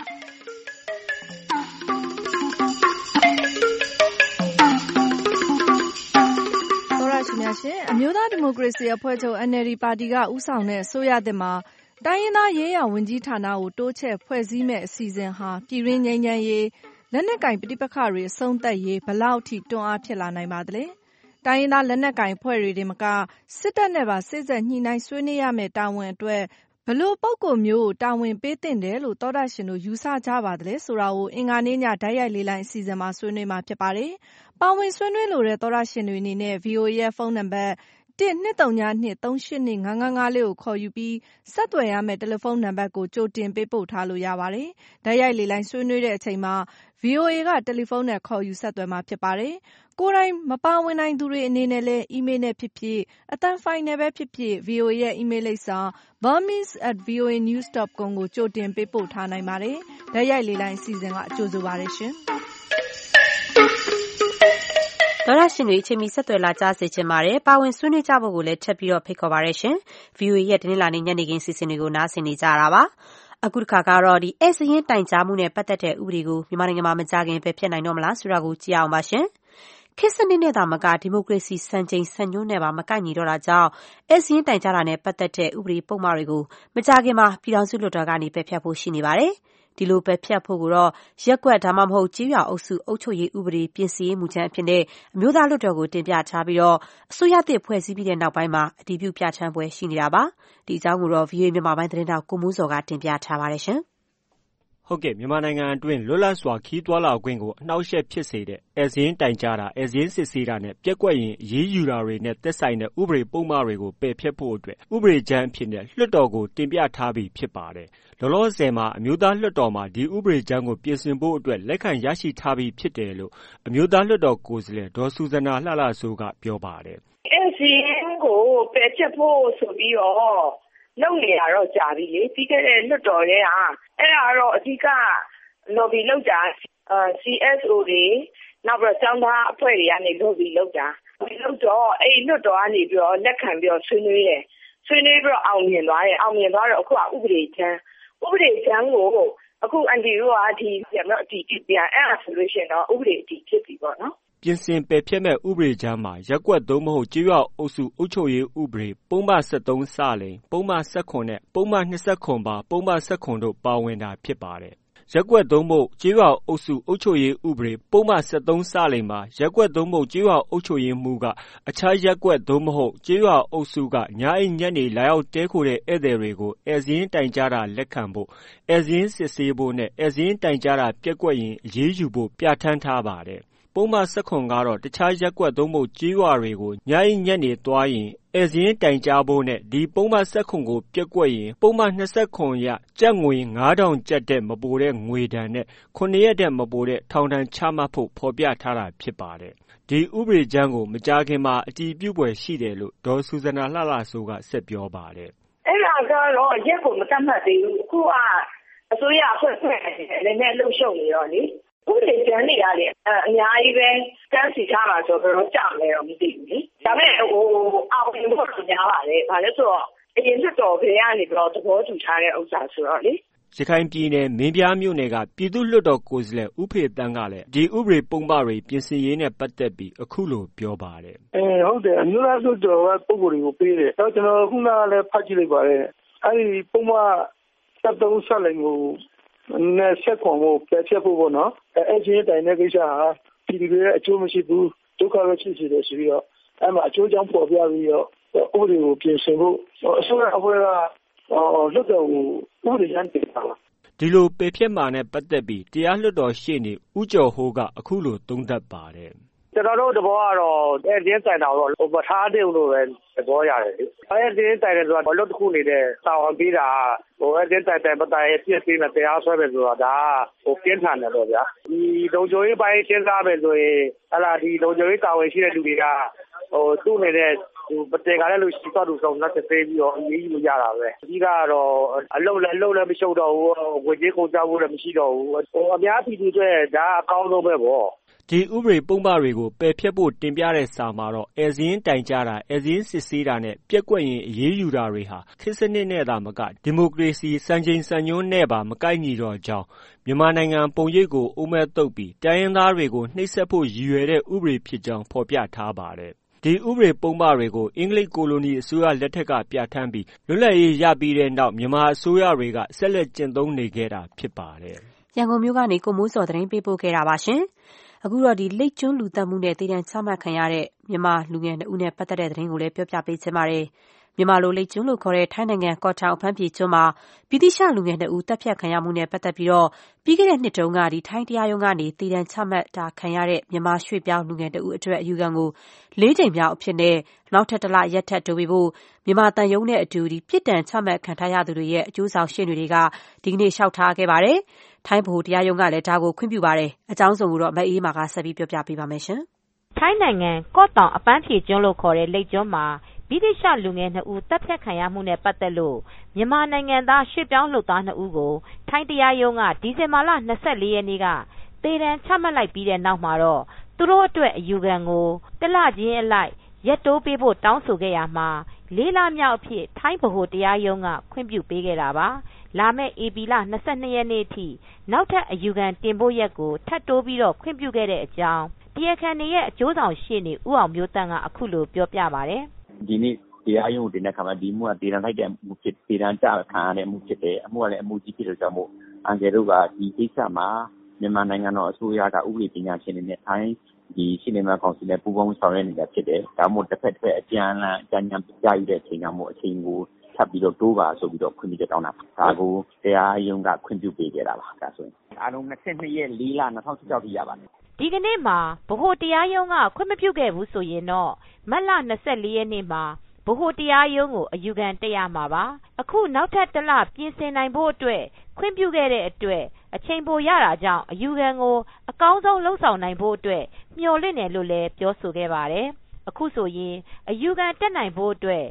ရှင်အမျိုးသားဒီမိုကရေစီအဖွဲ့ချုပ် NLD ပါတီကဦးဆောင်တဲ့အစိုးရသစ်မှာတိုင်းရင်းသားရေးရာဝန်ကြီးဌာနကိုတိုးချဲ့ဖွဲ့စည်းမဲ့အစီအစဉ်ဟာပြည်တွင်းငြိမ်းချမ်းရေးလက်နက်ကင်ပဋိပက္ခတွေအဆုံးသတ်ရေးဘယ်လောက်ထိတွန်းအားဖြစ်လာနိုင်ပါသလဲ။တိုင်းရင်းသားလက်နက်ကင်အဖွဲ့တွေတင်မကစစ်တပ်နဲ့ပါစေ့စပ်ညှိနှိုင်းဆွေးနွေးရမယ့်တာဝန်အတွက်ဘယ်လိုပုဂ္ဂိုလ်မျိုးကိုတာဝန်ပေးသင့်တယ်လို့သောတရှင်တို့ယူဆကြပါသလဲဆိုတာကိုအင်္ဂါနေ့ညဓာတ်ရိုက်လေလိုင်းအစီအစဉ်မှာဆွေးနွေးမှာဖြစ်ပါတယ်။ပါဝင်ဆွေးနွေးလိုတဲ့သောတရှင်တွေအနေနဲ့ VOA ရဲ့ဖုန်းနံပါတ်1-202-382-5555ကိုခေါ်ယူပြီးဆက်သွယ်ရမယ့်တယ်လီဖုန်းနံပါတ်ကိုကြိုတင်ပေးပို့ထားလို့ရပါတယ်။ဓာတ်ရိုက်လေလိုင်းဆွေးနွေးတဲ့အချိန်မှာ VOA ကတယ်လီဖုန်းနဲ့ခေါ်ယူဆက်သွယ်မှာဖြစ်ပါတယ်။ကိုယ်တိုင်မပါဝင်နိုင်သူတွေအနေနဲ့လည်းအီးမေးလ်နဲ့ဖြစ်ဖြစ်အသံဖိုင်နဲ့ပဲဖြစ်ဖြစ် VOA ရဲ့အီးမေးလ်လိပ်စာ burmese@voanews.com ကိုကြိုတင်ပေးပို့ထားနိုင်ပါတယ်။ဓာတ်ရိုက်လေလိုင်းအစီအစဉ်ကကြိုဆိုပါတယ်ရှင်။သောတရှင်တွေအချိန်မီဆက်သွယ်လာကြစေချင်ပါတယ်။ပါဝင်ဆွေးနွေးကြဖို့ကိုလည်းထပ်ပြီးဖိတ်ခေါ်ပါရရှင်။ VOA ရဲ့တနင်္လာနေ့ညနေခင်းစီစဉ်တွေကိုနားဆင်နေကြတာပါ။အခုတစ်ခါကတော့ဧည့်စာရင်းတိုင်ကြားမှုနဲ့ပတ်သက်တဲ့ဥပဒေကိုမြန်မာနိုင်ငံမှာမကြာခင်ပဲဖြစ်နိုင်တော့မလားဆိုတာကိုကြည့်အောင်ပါရှင်။ခေတ်စနစ်နဲ့သာမကဒီမိုကရေစီစံချိန်စံညွှန်းနဲ့ပါမကိုက်ညီတော့တာကြောင့်ဧည့်စာရင်းတိုင်ကြားတာနဲ့ပတ်သက်တဲ့ဥပဒေပုံမှန်တွေကိုမကြာခင်မှာပြည်ထောင်စုလွှတ်တော်ကနေပယ်ဖျက်ဖို့ရှိနေပါတယ်။ဒီလိုပယ်ဖျက်ဖို့ကိုတော့ရက်ကွက်ဒါမှမဟုတ်ကျေးရွာအုပ်စုအုပ်ချုပ်ရေးဥပဒေပြင်ဆင်ရေးမူကြမ်းအဖြစ်နဲ့အမျိုးသားလွှတ်တော်ကိုတင်ပြထားပြီးအစိုးရသစ်ဖွဲ့စည်းပြီးတဲ့နောက်ပိုင်းမှာအတည်ပြုပြဋ္ဌာန်းပွဲရှိနေတာပါ။ဒီအကြောင်းကိုတော့ VOA မြန်မာပိုင်းသတင်းထောက်ကိုမိုးစောကတင်ပြထားပါတယ်ရှင်။ဟုတ်ကဲ့မြန်မာနိုင်ငံအတွင်းလွတ်လပ်စွာခီးသွွာလာခွင့်ကိုအနှောက်အယှက်ဖြစ်စေတဲ့ဧည့်စာရင်းတိုင်ကြားတာဧည့်စာရင်းစစ်ဆေးတာနဲ့ပျက်ကွက်ရင်အရေးယူတာတွေနဲ့သက်ဆိုင်တဲ့ဥပဒေပုံမှန်တွေကိုပယ်ဖျက်ဖို့အတွက်ဥပဒေကြမ်းအဖြစ်နဲ့လွှတ်တော်ကိုတင်ပြထားပြီးဖြစ်ပါတယ်။လောလောဆယ်မှာအမျိုးသားလွှတ်တော်မှာဒီဥပဒေကြမ်းကိုပြင်ဆင်ဖို့အတွက်လက်ခံရရှိထားပြီးဖြစ်တယ်လို့အမျိုးသားလွှတ်တော်ကိုယ်စားလှယ်ဒေါ်ဆူဇနာလှလှစိုးကပြောပါတယ်။ဧည့်စာရင်းကိုပယ်ဖျက်ဖို့ဆိုပြီးလုပ်နေတာတော့ကြာပြီလေပြီးခဲ့တဲ့လွှတ်တော်ထဲကအဲ့ဒါတော့အဓိက lobby လုပ်တာ CSO တွေနောက်ပြီးကျောင်းသားအဖွဲ့တွေကနေ lobby လုပ်တာလုပ်တော့အဲ့လွှတ်တော်ကနေပြီးတော့လက်ခံပြီးတော့ဆွေးနွေးတယ်ဆွေးနွေးပြီးတော့အောင်မြင်သွားတော့အခုကဥပဒေချမ်းကိုအခုအန်တီတို့ကဒီပြန်အဲ့ဒါဆိုလို့ရှိရင်တော့ဥပဒေအတည်ဖြစ်ပြီပေါ့နော်ပြင်ဆင်ပယ်ဖျက်မဲ့ဥပဒေကြမ်းမှာရပ်ကွက်သို့မဟုတ်ကျေးရွာအုပ်စုအုပ်ချုပ်ရေးဥပဒေပုံမှန်73စလိန်ပုံမှန်19နဲ့ပုံမှန်29ပါပုံမှန်19တို့ပါဝင်တာဖြစ်ပါတယ်။ရပ်ကွက်သို့မဟုတ်ကျေးရွာအုပ်စုအုပ်ချုပ်ရေးဥပဒေပုံမှန်73စလိန်မှာရပ်ကွက်သို့မဟုတ်ကျေးရွာအုပ်ချုပ်ရေးမှူးကအခြားရပ်ကွက်သို့မဟုတ်ကျေးရွာအုပ်စုကညအိညနေလာရောက်တဲခိုတဲ့ဧည့်သည်တွေကိုဧည့်စာရင်းတိုင်ကြားတာလက်ခံဖို့ဧည့်စာရင်းစစ်ဆေးဖို့နဲ့ဧည့်စာရင်းတိုင်ကြားတာပျက်ကွက်ရင်အရေးယူဖို့ပြဋ္ဌာန်းထားပါတယ်။ပုံမှန်19ကတော့တခြားရပ်ကွက်သို့မဟုတ်ကျေးရွာတွေကိုညအိညနေသွားရင်ဧည့်စာရင်းတိုင်ကြားဖို့နဲ့ဒီပုံမှန်19ကိုပျက်ကွက်ရင်ပုံမှန်29ရကျပ်ငွေ 9000 ကျပ်တဲ့မပိုတဲ့ငွေဒဏ်နဲ့9ရက်တဲ့မပိုတဲ့ထောင်ဒဏ်ချမှတ်ဖို့ဖော်ပြထားတာဖြစ်ပါတယ်။ဒီဥပဒေကြမ်းကိုမကြာခင်မှာအတည်ပြုပွဲရှိတယ်လို့ဒေါ်ဆူဇနာလှလှစိုးကဆက်ပြောပါတယ်။အဲ့ဒါကတော့ရက်ကိုမတတ်မှတ်သေးဘူး။အခုကအစိုးရအဖွဲ့လည်းနဲ့လှုပ်ရှုပ်နေတော့လေဥပဒေကြမ်းတွေကလေအများကြီးပဲတန်းစီထားမှာဆိုတော့ကြာမယ်တော့မသိဘူးလေဒါပေမဲ့အောင်မြင်ဖို့များပါတယ်ဘာလဲဆိုတော့အရင်လွှတ်တော်ခေတ်ကနေပြီးတော့သဘောတူထားတဲ့ဥစ္စာဆိုတော့လေရခိုင်ပြည်နယ်မင်းပြားမြို့နယ်ကပြည်သူ့လွှတ်တော်ကိုယ်စားလှယ်ဦးဖေတန်းကလည်းဒီဥပဒေပုံမှန်တွေပြင်ဆင်ရေးနဲ့ပတ်သက်ပြီးအခုလိုပြောပါတယ်ဟုတ်တယ်အမျိုးသားလွှတ်တော်ကပုံကိုယ်တွေကိုပေးတယ်ကျွန်တော်ခုနကလည်းဖတ်ကြည့်လိုက်ပါတယ်အဲ့ဒီပုံမှန်73ဆက်လိုက်ကိုနဲ့ဆက်ခွန်ကိုပယ်ဖျက်ဖို့ပေါ့နော်အဲ့ဒီတိုင်တဲ့ကိစ္စဟာပြည်သူတွေအကျိုးမရှိဘူးဒုက္ခပဲဖြစ်စေတယ်ဆိုပြီးတော့အဲ့မှာအကျိုးကြောင့်ပေါ်ပြပြီးတော့ဥပဒေကိုပြင်ဆင်ဖို့အစိုးရအဖွဲ့ကလွှတ်တော်ကိုဥပဒေကြမ်းတင်တာပါဒီလိုပယ်ဖျက်မှာနဲ့ပတ်သက်ပြီးတရားလွှတ်တော်ရှေ့နေဦးကျော်ဟိုးကအခုလိုသုံးသပ်ပါတယ်ကျွန်တော်တို့တဘောကတော့အဲ့ဒီတိုင်တာတော့မထားသေးဘူးလို့ပဲသဘောရတယ်လေအဲ့ဒီတိုင်တယ်ဆိုတာလွတ်တစ်ခုနေတဲ့တာဝန်ပေးတာအဲ့ဒီတိုင်ပတိုင်ပြည့်ပြီးမှတရားစွဲပဲဆိုတာဒါပြင်းထန်တယ်တော့ဗျာဒီလုံခြုံရေးပိုင်းရှင်းသားပဲဆိုရင်ဒီလုံခြုံရေးတာဝန်ရှိတဲ့လူတွေကသူ့နေတဲ့ပတေကလည်းလို့ရှိတော့သူဆောင်လက်သေးပြီးတော့အရေးယူရတာပဲအကြီးကတော့အလုပ်လည်းမရှုပ်တော့ဘူးဝေကြီးကုန်ကြဖို့လည်းမရှိတော့ဘူးအများပြည်သူတွေဒါအကောင်းဆုံးပဲပေါ့ဒီဥပဒေပုံမှန်တွေကိုပယ်ဖျက်ဖို့တင်ပြတဲ့စာမှာတော့ဧည့်စာရင်းတိုင်ကြားတာဧည့်စာရင်းစစ်ဆေးတာနဲ့ပျက်ကွက်ရင်အရေးယူတာတွေဟာခေတ်စနစ်နဲ့သာမကဒီမိုကရေစီစံချိန်စံညွှန်းနဲ့ပါမကိုက်ညီတော့ကြောင်းမြန်မာနိုင်ငံပုံရိပ်ကိုအုံးမဲ့တုပ်ပြီးတိုင်းရင်းသားတွေကိုနှိပ်စက်ဖို့ရည်ရွယ်တဲ့ဥပဒေဖြစ်ကြောင်းဖော်ပြထားပါတယ်ဒီဥပဒေပုံမှန်တွေကိုအင်္ဂလိပ်ကိုလိုနီအစိုးရလက်ထက်ကပြဋ္ဌာန်းပြီးလွတ်လပ်ရေးရပြီးတဲ့နောက်မြန်မာအစိုးရတွေကဆက်လက်ကျင့်သုံးနေခဲ့တာဖြစ်ပါတယ်။ရန်ကုန်မြို့ကနေကိုမိုးစောသတင်းပေးပို့ခဲ့တာပါရှင်။အခုတော့လိပ်ကျွန်းလူသတ်မှုနဲ့တည်တံ့ချမှတ်ခံရတဲ့မြန်မာလူငယ်2ဦးနဲ့ပတ်သက်တဲ့သတင်းကိုလည်းပြောပြပေးချင်ပါတယ်။မြန်မာလိုလိပ်ကျွန်းလို့ခေါ်တဲ့ထိုင်းနိုင်ငံကော့ထောင်အဖမ်းပြေကျွန်းမှာဗြိတိရှလူငယ်2ဦးတပ်ဖြတ်ခံရမှုနဲ့ပတ်သက်ပြီးပြီးခဲ့တဲ့နှစ်တုန်းကထိုင်းတရားရုံးကနေတည်တံ့ချမှတ်တာခံရတဲ့မြန်မာရွှေ့ပြောင်းလူငယ်2ဦးအတွက်အယူခံကို4 ကြိမ်မြောက်အဖြစ်နဲ့နောက်ထပ်1လရက်ထပ်တိုးပေးဖို့မြန်မာတန်ယုံနဲ့အတူပြစ်ဒဏ်ချမှတ်ခံထားရသူတွေရဲ့အကျိုးဆောင်ရှေ့နေတွေကဒီကနေ့လျှောက်ထားခဲ့ပါတယ်။ထိုင်းဗဟိုတရားရုံးကလည်းဒါကိုခွင့်ပြုပါတယ်။အကြောင်းစုံကိုတော့မအေးမာကဆက်ပြီးပြောပြပေးပါမယ်။ထိုင်းနိုင်ငံကော့တောင်အပန်းဖြေကျွန်းလို့ခေါ်တဲ့လိပ်ကျွန်းမှာဗြိတိရှလူငယ်2ဦးတပ်ဖြတ်ခံရမှုနဲ့ပတ်သက်လို့မြန်မာနိုင်ငံသားရွှေ့ပြောင်းလုပ်သား2ဦးကိုထိုင်းတရားရုံးကဒီဇင်ဘာလ24ရက်နေ့ကသေဒဏ်ချမှတ်လိုက်ပြီးတဲ့နောက်မှာတော့သူတို့အတွက်အယူခံကို1လချင်းအလိုက်ရက်တိုးပေးဖို့တောင်းဆိုခဲ့ရမှာ4လမြောက်အဖြစ်ထိုင်းဗဟိုတရားရုံးကခွင့်ပြုပေးခဲ့တာပါ။လာမယ့်ဧပြီလ22ရက်နေ့အထိနောက်ထပ်အယူခံတင်ဖို့ရက်ကိုထပ်တိုးပြီးတော့ခွင့်ပြုခဲ့တဲ့အကြောင်းတတရားခံတွေရဲ့အကျိုးဆောင်ရှေ့နေဦးအောင်မျိုးတန်းကအခုလိုပြောပြပါတယ်။ဒီနေ့တရားရုံးတင်တဲ့ခါမှာဒီမှုကဒေသလိုက်တဲ့အမှုဖြစ်ဒေသကြခံရတဲ့အမှုဖြစ်တယ်။အမှုကလည်းအမှုကြီးဖြစ်လို့ကြောင့်မို့အန်ကယ်တို့ကဒီကိစ္စမှာမြန်မာနိုင်ငံတော်အစိုးရကဥပဒေပညာရှင်တွေနဲ့ထိုင်းဒီရှင်းလင်းမဲ့ကောင်စီနဲ့ပူးပေါင်းဆောင်ရွက်နေတာဖြစ်တယ်။ဒါမှမဟုတ်တစ်ဖက်အပြန်အလှန်အကြံဉာဏ်ပြယူတဲ့အချိန်ကြောင့်မို့အချိန်ကိုထပ်ပြီးတော့တိုးပါဆိုပြီးတော့ခွင့်ပြုချက်တောင်းတာ။ဒါကိုတရားရုံးကခွင့်ပြုပေးခဲ့တာပါ။ဒါဆိုရင်အားလုံး22ရက်4လ2016ထိရပါတယ်။ဒီကနေ့မှာဗဟိုတရားရုံးကခွင့်မပြုခဲ့ဘူးဆိုရင်တော့မတ်လ24ရက်နေ့မှာဗဟိုတရားရုံးကိုအယူခံတက်ရမှာပါ။အခုနောက်ထပ်တစ်လပြင်ဆင်နိုင်ဖို့အတွက်ခွင့်ပြုခဲ့တဲ့အတွက်အချိန်ပိုရတာကြောင့်အယူခံကိုအကောင်းဆုံးလှုပ်ဆောင်နိုင်ဖို့အတွက်မျှော်လင့်တယ်လို့လည်းပြောဆိုခဲ့ပါတယ်။အခုဆိုရင်အယူခံတက်နိုင်ဖို့အတွက်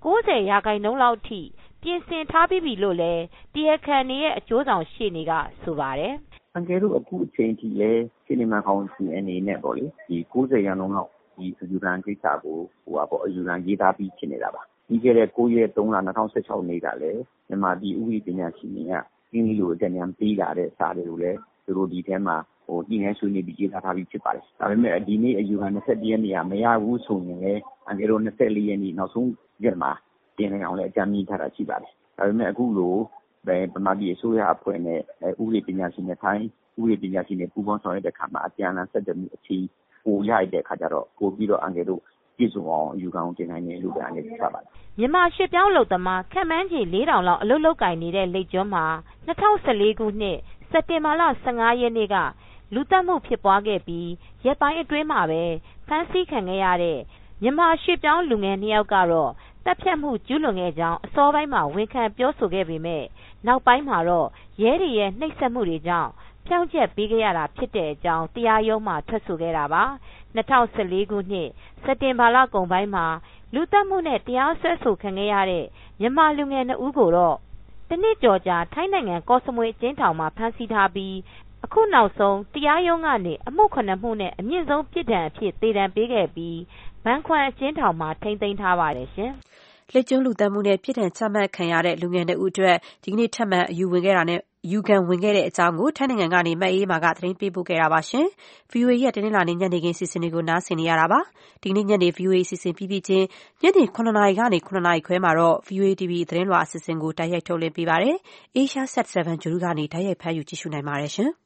90%လောက်ထိပြင်ဆင်ထားပြီးပြီလို့လည်းတရားခံတွေရဲ့အကျိုးဆောင်ရှေ့နေကဆိုပါတယ်။အန်ကယ်တို့အခုအချိန်ထိလည်းရှင်းလင်းမဲ့ကောင်စီအနေနဲ့ပေါ့လေဒီ90%လောက်ဒီအယူခံကိစ္စကိုအယူခံရေးသားပြီးဖြစ်နေတာပါ။ပြီးခဲ့တဲ့9ရက်3လ2016နေ့ကလည်းမြန်မာပြည်ဥပဒေပညာရှင်တွေကဒီလိုအကြံဉာဏ်ပေးလာတဲ့စာတွေကိုလည်းသူတို့ဒီထဲမှာဒီနေ့ဆွေးနွေးပြီးရေးသားထားပြီးဖြစ်ပါတယ်။ဒါပေမဲ့ဒီနေ့အယူခံ21ရက်နေ့ကမရဘူးဆိုရင်လည်းအန်ကယ်တို့24ရက်နေ့နောက်ဆုံးရက်မှာပြင်နေအောင်လည်းအကြံဉာဏ်ထားတာရှိပါတယ်။ဒါပေမဲ့အခုလိုဗမာပြည်အစိုးရအဖွဲ့နဲ့ဥပဒေပညာရှင်တွေထိုင်းဥပဒေပညာရှင်တွေပူးပေါင်းဆောင်ရွက်တဲ့အခါမှာအပြန်အလှန်ဆက်သွယ်မှုအချိန်ပိုရတဲ့အခါကျတော့ပို့ပြီးတော့အန်ကယ်တို့ပြည့်စုံအောင်အယူခံတင်နိုင်တယ်လို့လည်းအနေနဲ့ပြောပါတယ်။မြန်မာရွှေ့ပြောင်းလုပ်သမားခန့်မှန်းခြေ4,000လောက်အလုပ်လုပ်ကိုင်နေတဲ့လိပ်ကျွန်းမှာ2014ခုနှစ်စက်တင်ဘာလ15ရက်နေ့ကလူသတ်မှုဖြစ်ပွားခဲ့ပြီးရက်ပိုင်းအတွင်းမှာပဲဖမ်းဆီးခံခဲ့ရတဲ့မြန်မာရွှေ့ပြောင်းလူငယ်2ယောက်ကတော့တပ်ဖြတ်မှုကျူးလွန်ခဲ့ကြောင်းအစောပိုင်းမှာဝန်ခံပြောဆိုခဲ့ပေမဲ့နောက်ပိုင်းမှာတော့ရဲတွေရဲ့နှိပ်စက်မှုတွေကြောင့်ဖြောင့်ချက်ပေးခဲ့ရတာဖြစ်တဲ့အကြောင်းတရားရုံးမှာထွက်ဆိုခဲ့တာပါ2014ခုနှစ်စက်တင်ဘာလကုန်ပိုင်းမှာလူသတ်မှုနဲ့တရားစွဲဆိုခံခဲ့ရတဲ့မြန်မာလူငယ်2ဦးကိုတော့တနှစ်ကျော်ကြာထိုင်းနိုင်ငံကော့စမွေအကျဉ်းထောင်မှာဖမ်းဆီးထားပြီးအခုနောက်ဆုံးတရားရုံးကနေအမှု9မှုနဲ့အမြင့်ဆုံးပြစ်ဒဏ်အဖြစ်သေဒဏ်ပေးခဲ့ပြီးဘန်ခွမ်အကျဉ်းထောင်မှာထိန်းသိမ်းထားပါတယ်ရှင်။လက်ကျွန်းလူသတ်မှုနဲ့ပြစ်ဒဏ်ချမှတ်ခံရတဲ့လူငယ်2ဦးအတွက်ဒီကနေ့ထပ်မံအယူခံဝင်ခဲ့တဲ့အကြောင်းကိုထိုင်းနိုင်ငံကနေမအေးမာကသတင်းပေးပို့ခဲ့တာပါရှင်။ VOA ရဲ့တနင်္လာနေ့ညနေခင်းစီစဉ်တွေကိုနားဆင်နေရတာပါ။ဒီကနေ့ညနေ VOA စီစဉ်ပြီးချင်းညနေ9:00နာရီကနေ9:00နာရီခွဲမှာတော့ VOA TV သတင်းလွှာအစီအစဉ်ကိုတိုက်ရိုက်ထုတ်လွှင့်ပေးပါတယ်။ Asia Sat 7 ဂြိုဟ်တုကနေတိုက်ရိုက်ဖမ်းယူကြည့်ရှုနိုင်ပါတယ်ရှင်။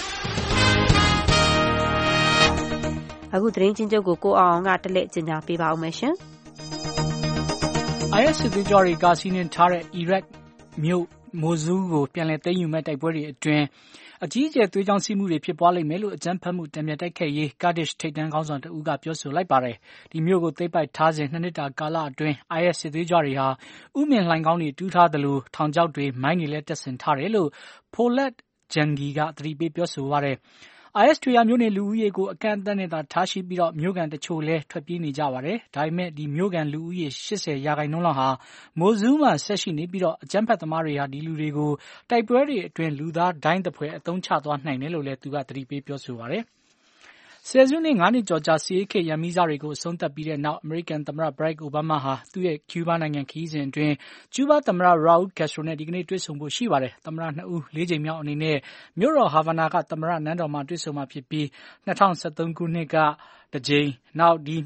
အခုသတင်းချင်းချုပ်ကိုအောင်အောင်ကတလက်ကျင်ညာပေးပါဦးမယ်ရှင်။ IS စစ်သွေးကြွတွေကာစီးနှင်ထားတဲ့အီရတ်မြို့မိုဆူးကိုပြန်လည်သိမ်းယူမဲ့တိုက်ပွဲတွေအတွင်းအကြီးအကျယ်သွေးကြောင်းစီးမှုတွေဖြစ်ပွားလိမ့်မယ်လို့အကြမ်းဖက်မှုတံပြန်တိုက်ခိုက်ရေးကာဒစ်ထိပ်တန်းခေါင်းဆောင်တဦးကပြောဆိုလိုက်ပါတယ်။ဒီမြို့ကိုသိမ်းပိုက်ထားစဉ်2နှစ်တာကာလအတွင်း IS စစ်သွေးကြွတွေဟာဥမင်လှိုင်ကောင်းတွေတူးထားသလိုထောင်ချောက်တွေမိုင်းတွေလည်းတပ်ဆင်ထားတယ်လို့ဖိုလက်ဂျန်ဂီကသတိပေးပြောဆိုပါတယ်။ IS တွေဟာမြို့နေလူဦးရေကိုအကန့်အသတ်နဲ့သာထားရှိပြီးမြို့ခံတချို့လည်းထွက်ပြေးနေကြပါတယ်။ဒါပေမဲ့ဒီမြို့ခံလူဦးရေ80%လောက်ဟာမိုဆူးမှာဆက်ရှိနေပြီးအကြမ်းဖက်သမားတွေဟာဒီလူတွေကိုတိုက်ပွဲတွေအတွင်းလူသားဒိုင်းသဖွယ်အသုံးချသွားနိုင်တယ်လို့လည်းသူကသတိပေးပြောဆိုပါတယ်။ဆယ်စုနှစ်9နှစ်ကျော်ကြာစစ်အေးခေတ်ရန်မီးစတွေကိုအဆုံးသတ်ပြီးတဲ့နောက်အမေရိကန်သမ္မတဘရက်အိုဘားမားဟာသူ့ရဲ့ကျူးဘားနိုင်ငံခရီးစဉ်အတွင်းကျူးဘားသမ္မတရာအူကက်စထရိုနဲ့ဒီကနေ့တွေ့ဆုံဖို့ရှိပါတယ်။သမ္မတ2ဦး4ကြိမ်မြောက်အနေနဲ့မြို့တော်ဟာဗာနာကသမ္မတနန်းတော်မှာတွေ့ဆုံမှာဖြစ်ပြီး2013ခုနှစ်ကတစ်ကြိမ်နောက်ဒီ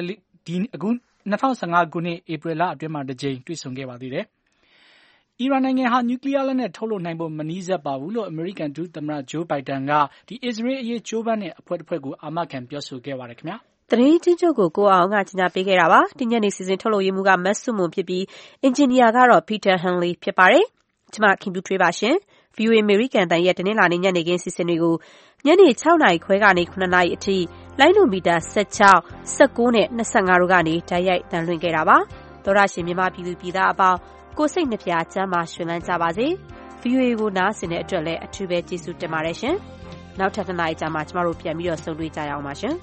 2015ခုနှစ်ဧပြီလအတွင်းမှာတစ်ကြိမ်တွေ့ဆုံခဲ့ပါသေးတယ်။အီရန်နိုင်ငံဟာနျူကလ িয়ার လက်နက်ထုတ်လုပ်နိုင်ဖို့မနီးစပ်ပါဘူးလို့အမေရိကန်ဒုသမ္မတဂျိုးဘိုင်ဒန်ကအစ္စရေးအရေးကြိုးပမ်းတဲ့အဖွဲ့တစ်ဖွဲ့ကိုအာမခံပြောဆိုခဲ့ပါတယ်ခင်ဗျာ။သတင်းချင်းချုပ်ကိုအောင်ကကြီးညာပေးခဲ့တာပါ။ဒီညနေစီစဉ်ထုတ်လုပ်ရေးမှူးကမတ်ဆုမွန်ဖြစ်ပြီးအင်ဂျင်နီယာကတော့ Peter Hanley ဖြစ်ပါတယ်။ကျွန်မခင်ဗျူထွေးပါရှင်။ VOA အမေရိကန်တန်ရဲ့တနင်္လာနေ့ညနေခင်းစီစဉ်တွေကိုညနေ6နာရီခွဲကနေ9နာရီအထိလိုင်းဒိုမီတာ16 19နဲ့25တို့ကနေတိုက်ရိုက်တန်လွှင့်ခဲ့တာပါ။သောရရှင်မြန်မာပြည်သူပြည်သားအပေါင်းကိုစိတ်နှပြချမ်းသာရှင်လန်းကြပါစေ။ VOA ကိုနားဆင်တဲ့အတွက်လည်းအထူးပဲကျေးဇူးတင်ပါတယ်ရှင်။နောက်ထပ်2နာရီကြာမှကျမတို့ပြန်ပြီးဆုံတွေ့ကြရအောင်ပါရှင်။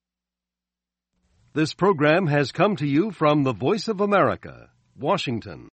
This program has come to you from the Voice of America, Washington.